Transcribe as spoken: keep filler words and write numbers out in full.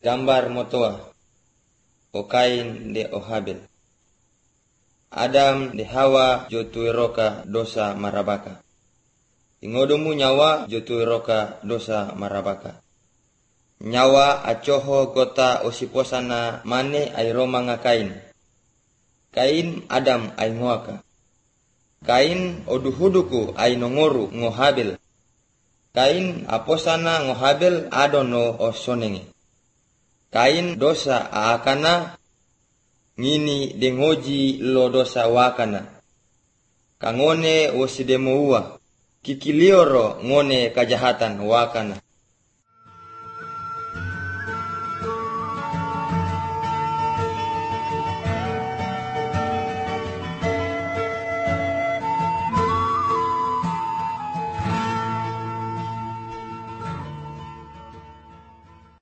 Gambar motoa. O Kain de o Habel. Adam de Hawa jo tueroka dosa marabaka. Ingodomu nyawa jo tueroka dosa marabaka. Nyawa acoho gota osiposana mane ay roma nga Kain. Kain Adam ay ngoaka. Kain oduhuduku ay nongoru ngo Habel. Kain aposana ngo Habel adono o sonenge. Kain dosa aakana ngini dengoji lo dosa wakana. Kangone wosidemo ua kikilioro ngone kajahatan wakana.